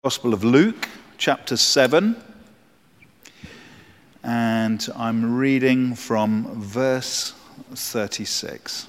Gospel of Luke, chapter 7, and I'm reading from verse 36.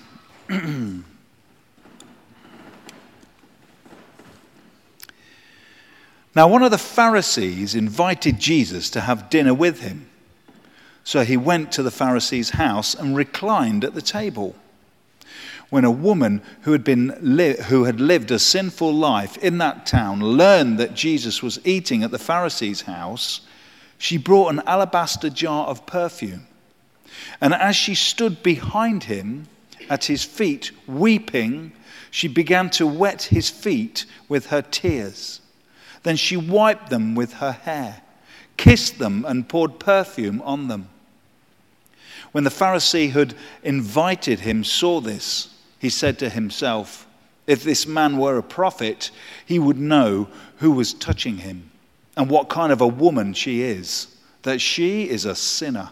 Now one of the Pharisees invited Jesus to have dinner with him. So he went to the Pharisee's house and reclined at the table. When a woman who had lived a sinful life in that town learned that Jesus was eating at the Pharisee's house, she brought an alabaster jar of perfume. And as she stood behind him at his feet, weeping, she began to wet his feet with her tears. Then she wiped them with her hair, kissed them, and poured perfume on them. When the Pharisee who had invited him saw this, he said to himself, if this man were a prophet, he would know who was touching him and what kind of a woman she is, that she is a sinner.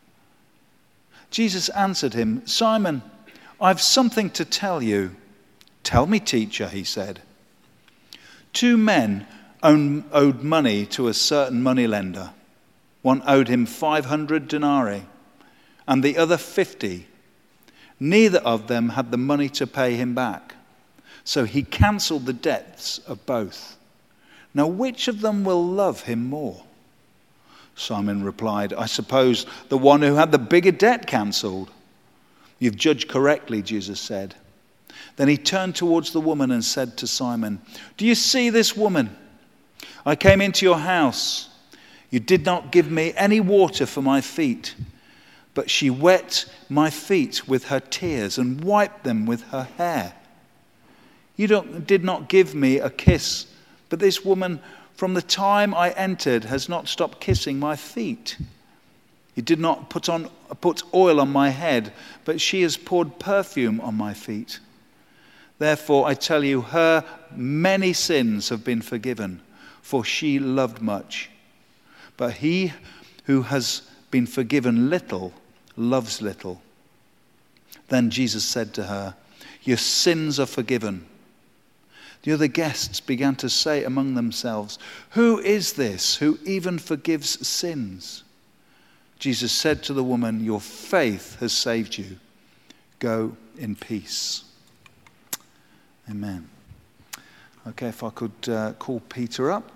Jesus answered him, Simon, I've something to tell you. Tell me, teacher, he said. 2 men owed money to a certain moneylender. One owed him 500 denarii and the other 50. Neither of them had the money to pay him back. So he cancelled the debts of both. Now which of them will love him more? Simon replied, I suppose the one who had the bigger debt cancelled. You've judged correctly, Jesus said. Then he turned towards the woman and said to Simon, do you see this woman? I came into your house. You did not give me any water for my feet, but she wet my feet with her tears and wiped them with her hair. You did not give me a kiss, but this woman from the time I entered has not stopped kissing my feet. You did not put oil on my head, but she has poured perfume on my feet. Therefore I tell you, her many sins have been forgiven, for she loved much. But he who has been forgiven little loves little. Then Jesus said to her, your sins are forgiven. The other guests began to say among themselves, who is this who even forgives sins? Jesus said to the woman, your faith has saved you. Go in peace. Amen. Okay, if I could call Peter up.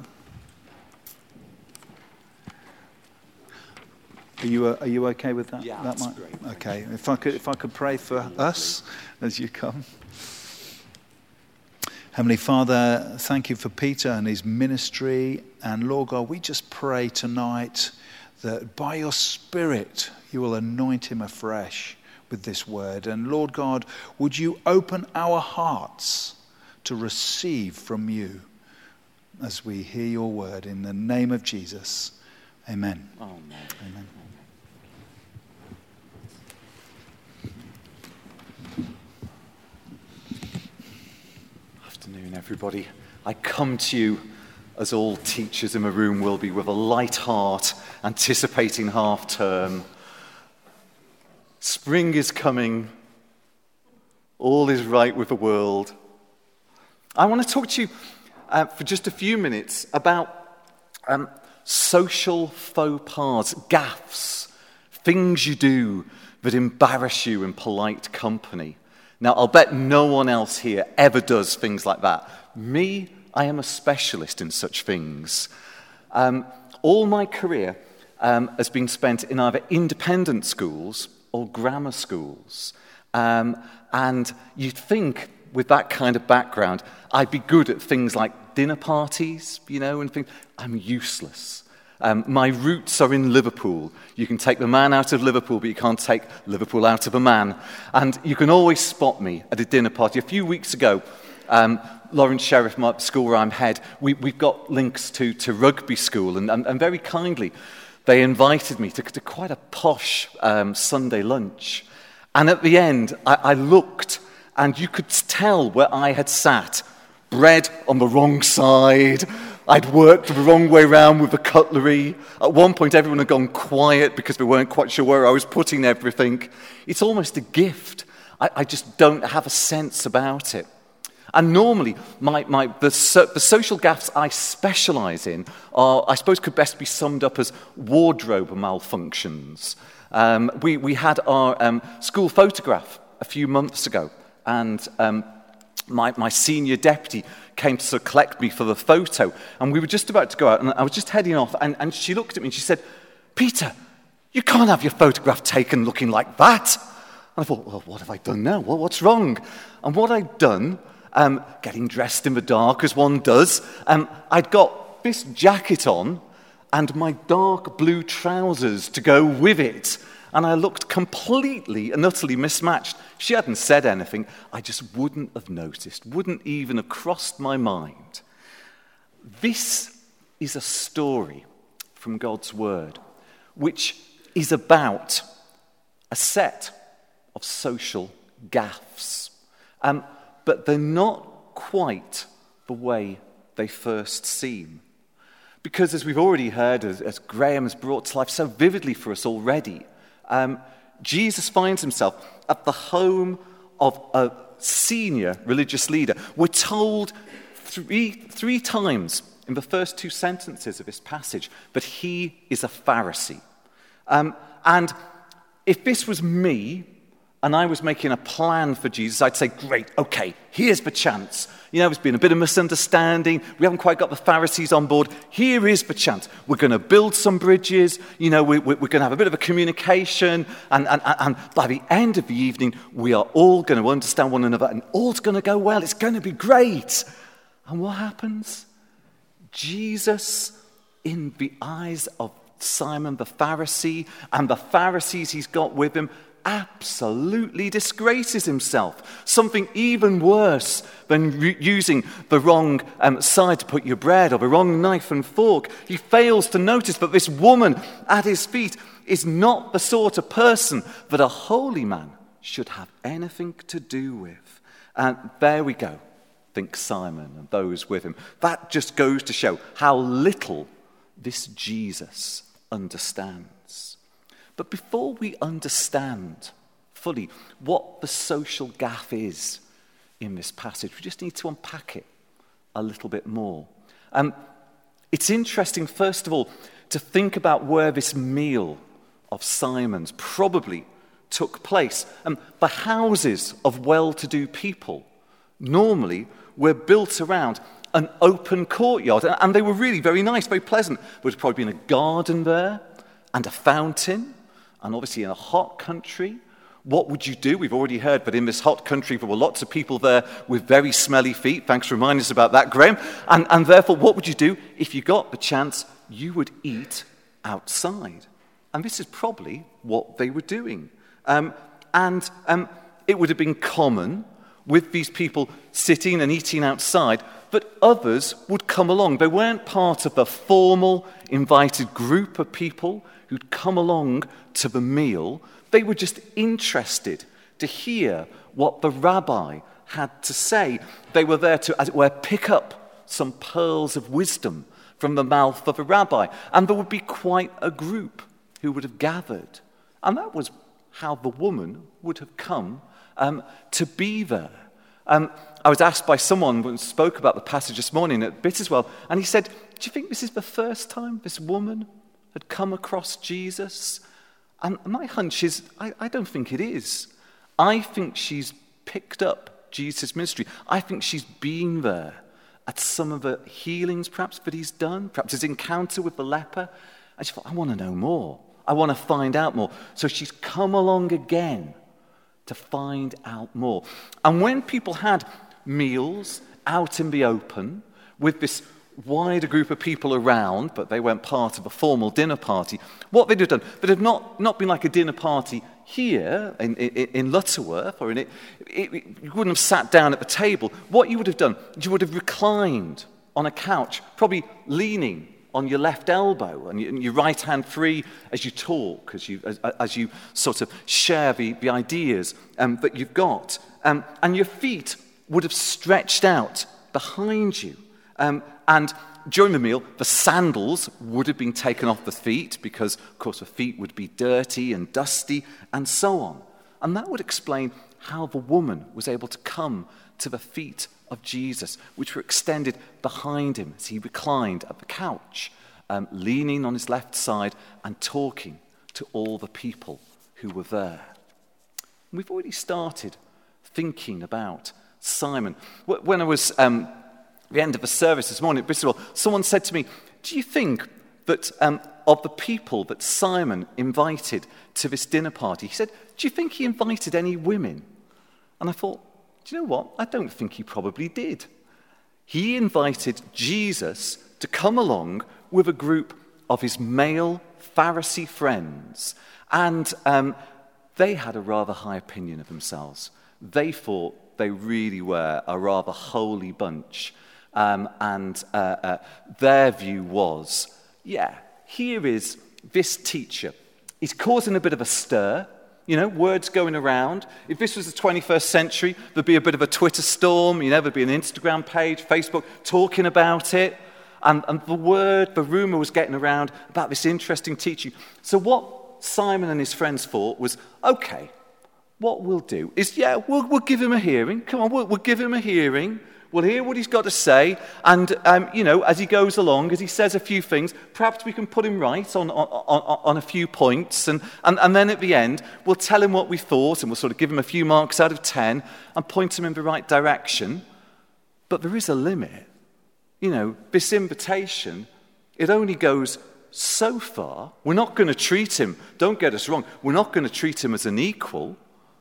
Are you okay with that? Yeah, that's great. Okay. If I could pray for us as you come. Heavenly Father, thank you for Peter and his ministry. And Lord God, we just pray tonight that by your Spirit you will anoint him afresh with this word. And Lord God, would you open our hearts to receive from you as we hear your word in the name of Jesus. Amen. Amen. Amen. Afternoon, everybody. I come to you, as all teachers in the room will be, with a light heart, anticipating half term. Spring is coming. All is right with the world. I want to talk to you for just a few minutes about social faux pas, gaffes, things you do that embarrass you in polite company. Now, I'll bet no one else here ever does things like that. Me, I am a specialist in such things. All my career has been spent in either independent schools or grammar schools. And you'd think, with that kind of background, I'd be good at things like dinner parties, and things. I'm useless. My roots are in Liverpool. You can take the man out of Liverpool, but you can't take Liverpool out of a man. And you can always spot me at a dinner party. A few weeks ago, Lawrence Sheriff, my school where I'm head, we've got links to rugby school, and very kindly, they invited me to quite a posh Sunday lunch. And at the end, I looked, and you could tell where I had sat. Bread on the wrong side. I'd worked the wrong way round with the cutlery. At one point, everyone had gone quiet because they weren't quite sure where I was putting everything. It's almost a gift. I just don't have a sense about it. And normally, the social gaffes I specialise in are, I suppose, could best be summed up as wardrobe malfunctions. We had our school photograph a few months ago, and my senior deputy came to sort of collect me for the photo, and we were just about to go out, and I was just heading off, and she looked at me and she said, "Peter, you can't have your photograph taken looking like that." And I thought, well, what have I done now? Well, what's wrong? And what I'd done, getting dressed in the dark as one does, I'd got this jacket on and my dark blue trousers to go with it. And I looked completely and utterly mismatched. She hadn't said anything. I just wouldn't have noticed, wouldn't even have crossed my mind. This is a story from God's Word, which is about a set of social gaffes. But they're not quite the way they first seem. Because as we've already heard, as Graham has brought to life so vividly for us already, Jesus finds himself at the home of a senior religious leader. We're told three times in the first two sentences of this passage that he is a Pharisee. And if this was me, and I was making a plan for Jesus, I'd say, great, okay, here's the chance. You know, there's been a bit of misunderstanding. We haven't quite got the Pharisees on board. Here is the chance. We're going to build some bridges. You know, we're going to have a bit of a communication. And by the end of the evening, we are all going to understand one another. And all's going to go well. It's going to be great. And what happens? Jesus, in the eyes of Simon the Pharisee and the Pharisees he's got with him, absolutely disgraces himself. Something even worse than using the wrong side to put your bread or the wrong knife and fork. He fails to notice that this woman at his feet is not the sort of person that a holy man should have anything to do with. And there we go, thinks Simon and those with him. That just goes to show how little this Jesus understands. But before we understand fully what the social gaffe is in this passage, we just need to unpack it a little bit more. It's interesting, first of all, to think about where this meal of Simon's probably took place. The houses of well-to-do people normally were built around an open courtyard, and they were really very nice, very pleasant. There would probably been a garden there and a fountain. And obviously in a hot country, what would you do? We've already heard that in this hot country there were lots of people there with very smelly feet. Thanks for reminding us about that, Graham. And therefore, what would you do? If you got the chance, you would eat outside. And this is probably what they were doing. And it would have been common with these people sitting and eating outside, but others would come along. They weren't part of the formal, invited group of people who'd come along to the meal. They were just interested to hear what the rabbi had to say. They were there to, as it were, pick up some pearls of wisdom from the mouth of a rabbi. And there would be quite a group who would have gathered. And that was how the woman would have come to be there. I was asked by someone who spoke about the passage this morning at Bitterswell, and he said, do you think this is the first time this woman had come across Jesus? And my hunch is, I don't think it is. I think she's picked up Jesus' ministry. I think she's been there at some of the healings perhaps that he's done, perhaps his encounter with the leper. And she thought, I want to know more. I want to find out more. So she's come along again to find out more. And when people had meals out in the open with this wider group of people around, but they weren't part of a formal dinner party, what they'd have done, they'd have not been like a dinner party here in Lutterworth, or you wouldn't have sat down at the table. What you would have done, you would have reclined on a couch, probably leaning on your left elbow and your right hand free as you talk, as you sort of share the ideas that you've got. And your feet would have stretched out behind you. And during the meal, the sandals would have been taken off the feet because, of course, the feet would be dirty and dusty and so on. And that would explain how the woman was able to come to the feet of Jesus, which were extended behind him as he reclined at the couch, leaning on his left side and talking to all the people who were there. We've already started thinking about Simon. When I was at the end of the service this morning at Bristol, someone said to me, do you think that of the people that Simon invited to this dinner party, he said, do you think he invited any women? And I thought, do you know what? I don't think he probably did. He invited Jesus to come along with a group of his male Pharisee friends, and they had a rather high opinion of themselves. They thought they really were a rather holy bunch, and their view was, here is this teacher. He's causing a bit of a stir, words going around. If this was the 21st century, there'd be a bit of a Twitter storm, there'd be an Instagram page, Facebook, talking about it. And the rumor was getting around about this interesting teaching. So what Simon and his friends thought was, okay, what we'll do is, we'll give him a hearing. Come on, we'll give him a hearing. We'll hear what he's got to say. And, as he goes along, as he says a few things, perhaps we can put him right on a few points. And then at the end, we'll tell him what we thought, and we'll sort of give him a few marks out of 10 and point him in the right direction. But there is a limit. This invitation, it only goes so far. We're not going to treat him, don't get us wrong, we're not going to treat him as an equal,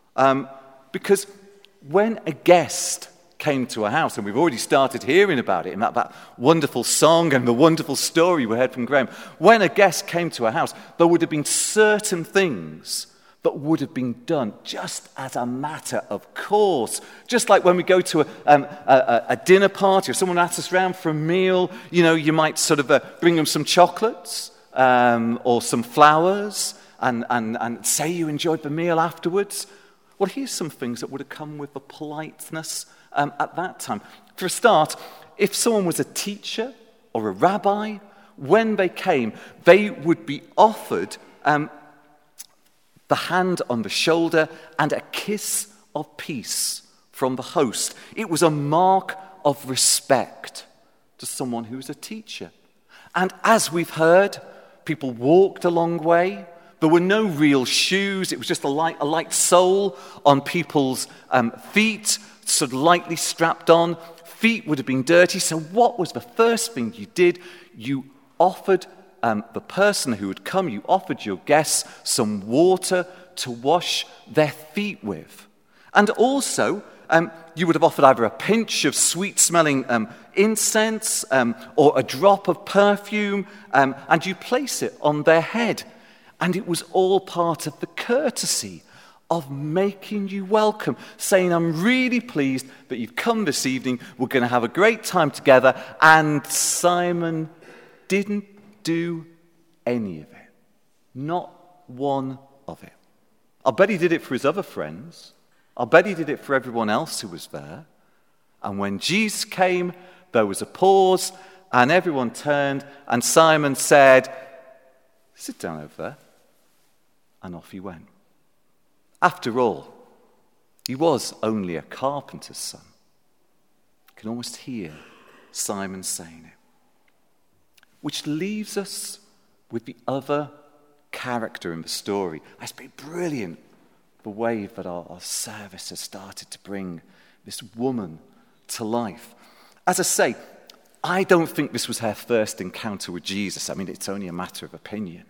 because when a guest came to a house, and we've already started hearing about it in that wonderful song and the wonderful story we heard from Graham, when a guest came to a house, there would have been certain things that would have been done just as a matter of course. Just like when we go to a dinner party or someone asks us round for a meal, you might sort of bring them some chocolates or some flowers and say you enjoyed the meal afterwards. Well, here's some things that would have come with the politeness at that time. For a start, if someone was a teacher or a rabbi, when they came, they would be offered the hand on the shoulder and a kiss of peace from the host. It was a mark of respect to someone who was a teacher. And as we've heard, people walked a long way. There were no real shoes. It was just a light sole on people's feet, sort of lightly strapped on. Feet would have been dirty. So what was the first thing you did? You offered the person who had come, you offered your guests some water to wash their feet with. And also, you would have offered either a pinch of sweet-smelling incense or a drop of perfume, and you place it on their head. And it was all part of the courtesy of making you welcome, saying, I'm really pleased that you've come this evening, we're going to have a great time together. And Simon didn't do any of it. Not one of it. I'll bet he did it for his other friends. I'll bet he did it for everyone else who was there. And when Jesus came, there was a pause, and everyone turned, and Simon said, sit down over there. And off he went. After all, he was only a carpenter's son. You can almost hear Simon saying it. Which leaves us with the other character in the story. It's been brilliant, the way that our service has started to bring this woman to life. As I say, I don't think this was her first encounter with Jesus. I mean, it's only a matter of opinion.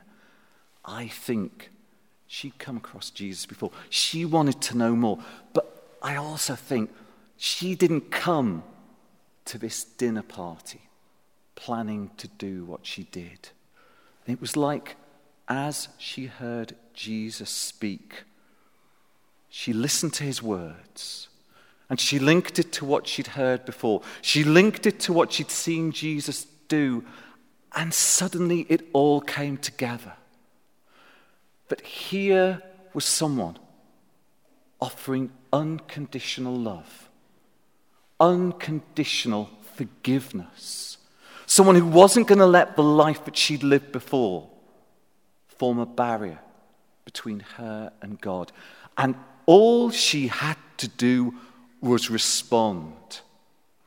I think she'd come across Jesus before. She wanted to know more. But I also think she didn't come to this dinner party planning to do what she did. It was like, as she heard Jesus speak, she listened to his words, and she linked it to what she'd heard before. She linked it to what she'd seen Jesus do, and suddenly it all came together. But here was someone offering unconditional love, unconditional forgiveness. Someone who wasn't going to let the life that she'd lived before form a barrier between her and God. And all she had to do was respond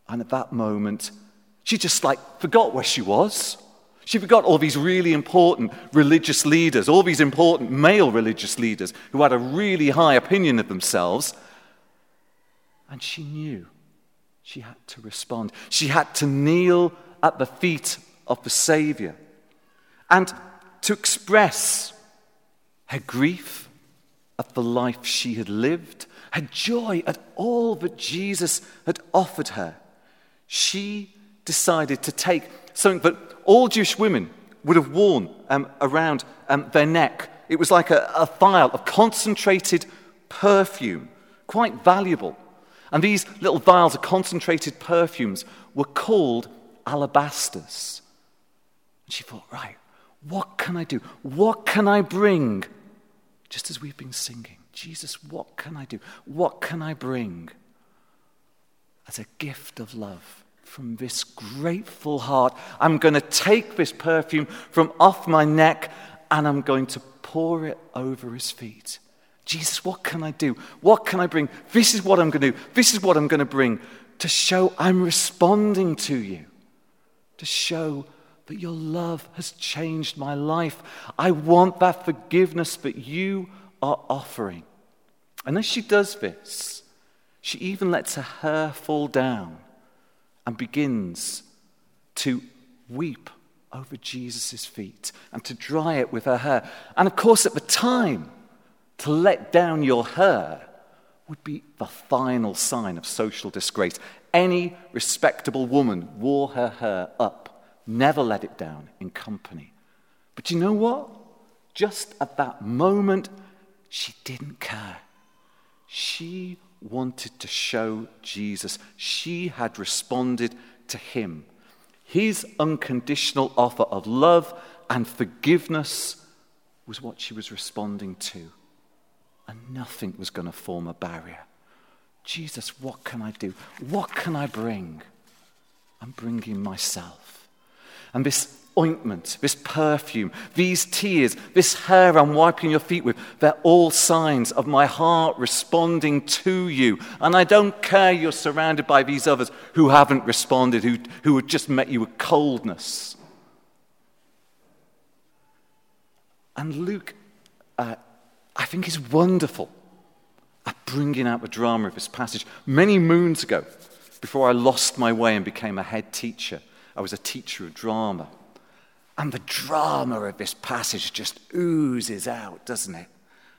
And at that moment, she just forgot where she was. She forgot all these really important religious leaders, all these important male religious leaders who had a really high opinion of themselves. And she knew she had to respond. She had to kneel at the feet of the Savior and to express her grief at the life she had lived, her joy at all that Jesus had offered her. She decided to take something that all Jewish women would have worn around their neck. It was like a vial of concentrated perfume, quite valuable. And these little vials of concentrated perfumes were called alabasters. And she thought, right, what can I do? What can I bring? Just as we've been singing, Jesus, what can I do? What can I bring as a gift of love from this grateful heart? I'm going to take this perfume from off my neck and I'm going to pour it over his feet. Jesus, what can I do? What can I bring? This is what I'm going to do. This is what I'm going to bring to show I'm responding to you, to show that your love has changed my life. I want that forgiveness that you are offering. And as she does this, she even lets her hair fall down and begins to weep over Jesus' feet and to dry it with her hair. And of course, at the time, to let down your hair would be the final sign of social disgrace. Any respectable woman wore her hair up, never let it down in company. But you know what? Just at that moment, she didn't care. She wanted to show Jesus. She had responded to him. His unconditional offer of love and forgiveness was what she was responding to. And nothing was going to form a barrier. Jesus, what can I do? What can I bring? I'm bringing myself. And this ointment, this perfume, these tears, this hair I'm wiping your feet with, they're all signs of my heart responding to you. And I don't care you're surrounded by these others who haven't responded, who have just met you with coldness. And Luke, I think, is wonderful at bringing out the drama of this passage. Many moons ago, before I lost my way and became a head teacher, I was a teacher of drama. And the drama of this passage just oozes out, doesn't it?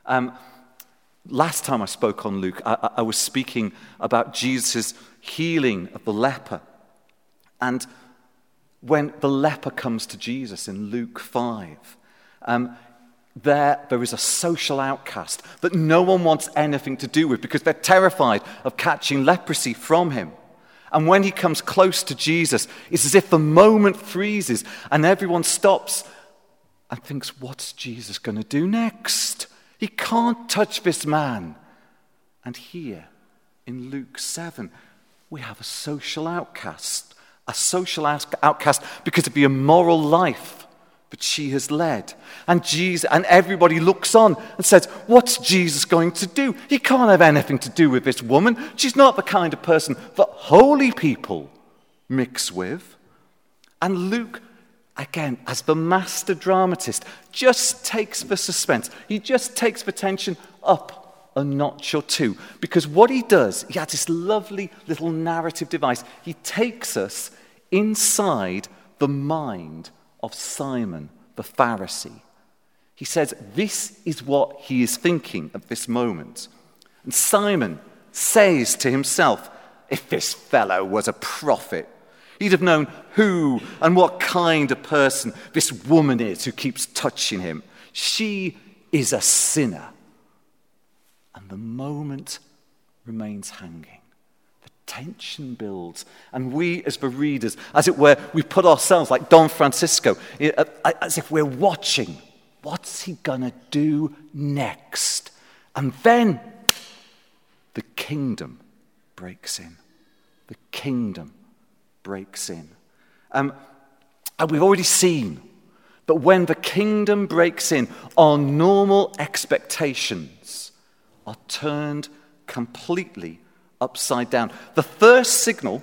Last time I spoke on Luke, I was speaking about Jesus' healing of the leper. And when the leper comes to Jesus in Luke 5, there is a social outcast that no one wants anything to do with because they're terrified of catching leprosy from him. And when he comes close to Jesus, it's as if the moment freezes and everyone stops and thinks, what's Jesus going to do next? He can't touch this man. And here in Luke 7, we have a social outcast because of the immoral life that she has led. And everybody looks on and says, what's Jesus going to do? He can't have anything to do with this woman. She's not the kind of person that holy people mix with. And Luke, again, as the master dramatist, just takes the suspense. He just takes the tension up a notch or two. Because what he does, he has this lovely little narrative device. He takes us inside the mind of Simon the Pharisee. He says this is what he is thinking at this moment. And Simon says to himself, if this fellow was a prophet, he'd have known who and what kind of person this woman is who keeps touching him. She is a sinner. And the moment remains hanging. Tension builds, and we as the readers, as it were, we put ourselves like Don Francisco, as if we're watching. What's he gonna do next? And then the kingdom breaks in. The kingdom breaks in. And we've already seen that when the kingdom breaks in, our normal expectations are turned completely upside down. The first signal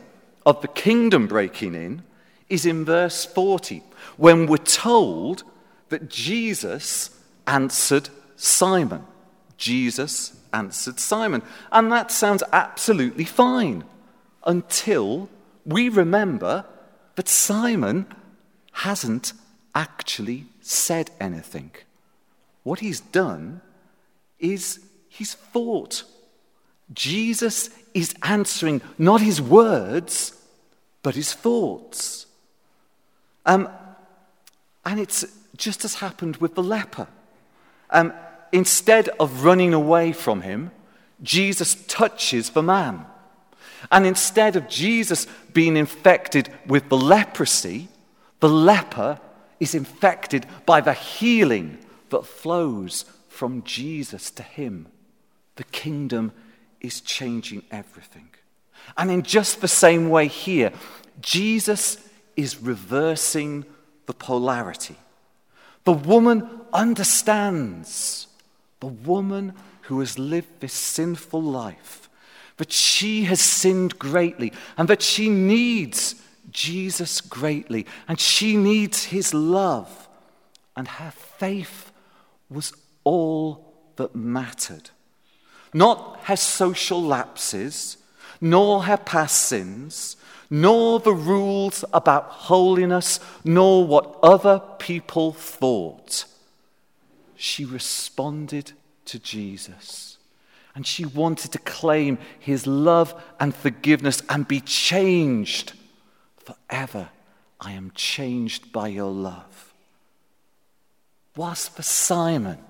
of the kingdom breaking in is in verse 40, when we're told that Jesus answered Simon. Jesus answered Simon. And that sounds absolutely fine until we remember that Simon hasn't actually said anything. What he's done is he's thought. Jesus is answering not his words, but his thoughts. And it's just as happened with the leper. Instead of running away from him, Jesus touches the man. And instead of Jesus being infected with the leprosy, the leper is infected by the healing that flows from Jesus to him. The kingdom is changing everything. And in just the same way here, Jesus is reversing the polarity. The woman understands, the woman who has lived this sinful life, that she has sinned greatly and that she needs Jesus greatly and she needs his love. And her faith was all that mattered. Not her social lapses, nor her past sins, nor the rules about holiness, nor what other people thought. She responded to Jesus, and she wanted to claim his love and forgiveness and be changed forever. I am changed by your love. Whilst for Simon,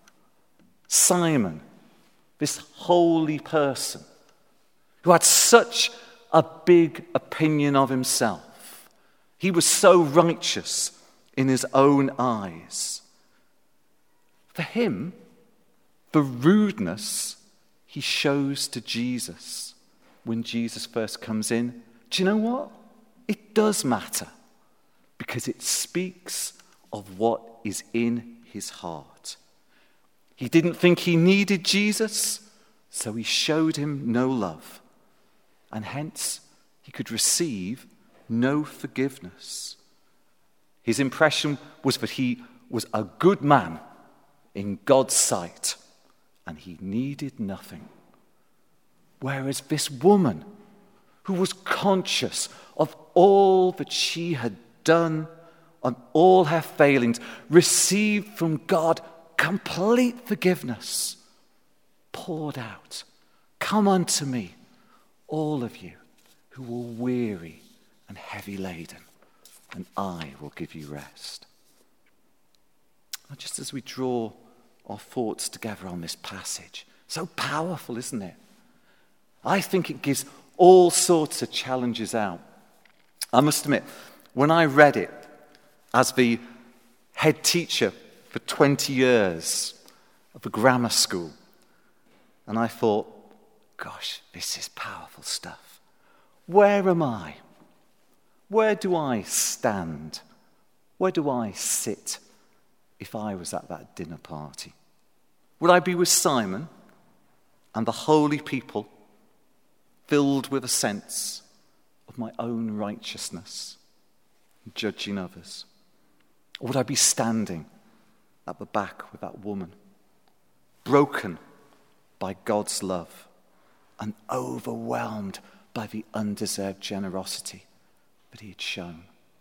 this holy person who had such a big opinion of himself, he was so righteous in his own eyes. For him, the rudeness he shows to Jesus when Jesus first comes in, do you know what? It does matter, because it speaks of what is in his heart. He didn't think he needed Jesus, so he showed him no love, and hence he could receive no forgiveness. His impression was that he was a good man in God's sight, and he needed nothing. Whereas this woman, who was conscious of all that she had done, on all her failings, received from God complete forgiveness, poured out, "Come unto me, all of you who are weary and heavy laden, and I will give you rest." Now, just as we draw our thoughts together on this passage, so powerful, isn't it? I think it gives all sorts of challenges out. I must admit, when I read it as the head teacher for 20 years of a grammar school, and I thought, gosh, this is powerful stuff. Where am I? Where do I stand? Where do I sit if I was at that dinner party? Would I be with Simon and the holy people, filled with a sense of my own righteousness, judging others? Or would I be standing at the back with that woman, broken by God's love and overwhelmed by the undeserved generosity that he had shown?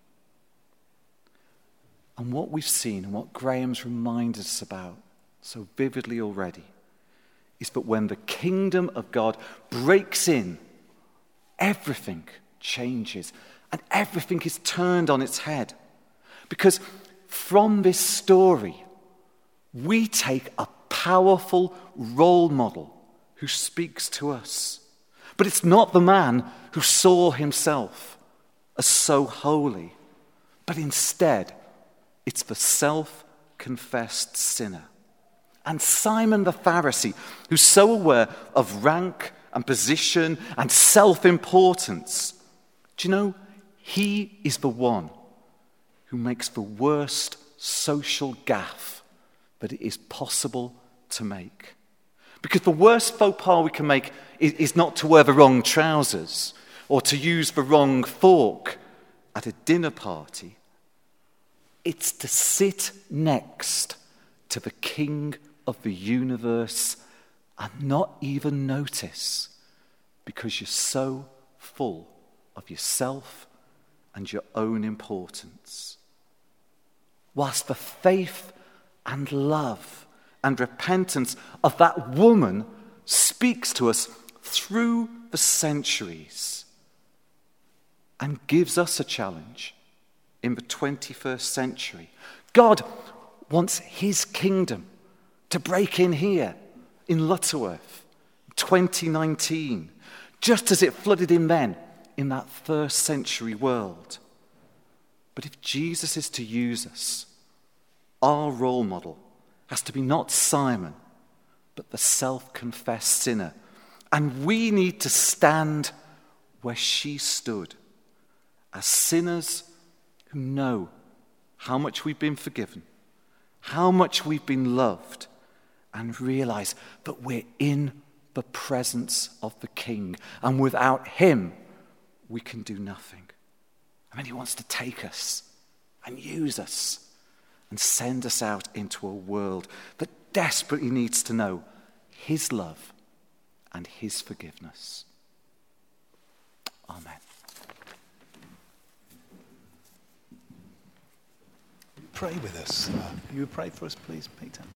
And what we've seen and what Graham's reminded us about so vividly already is that when the kingdom of God breaks in, everything changes and everything is turned on its head. Because from this story, we take a powerful role model who speaks to us. But it's not the man who saw himself as so holy, but instead, it's the self-confessed sinner. And Simon the Pharisee, who's so aware of rank and position and self-importance, do you know, he is the one who makes the worst social gaffe that it is possible to make. Because the worst faux pas we can make is not to wear the wrong trousers. or to use the wrong fork at a dinner party. It's to sit next to the King of the universe and not even notice, because you're so full of yourself and your own importance. Whilst the faith and love and repentance of that woman speaks to us through the centuries and gives us a challenge in the 21st century. God wants his kingdom to break in here in Lutterworth, 2019, just as it flooded in then in that first century world. But if Jesus is to use us, our role model has to be not Simon, but the self-confessed sinner. And we need to stand where she stood, as sinners who know how much we've been forgiven, how much we've been loved, and realize that we're in the presence of the King. And without him, we can do nothing. I mean, he wants to take us and use us and send us out into a world that desperately needs to know his love and his forgiveness. Amen. Pray with us. You pray for us, please, Peter.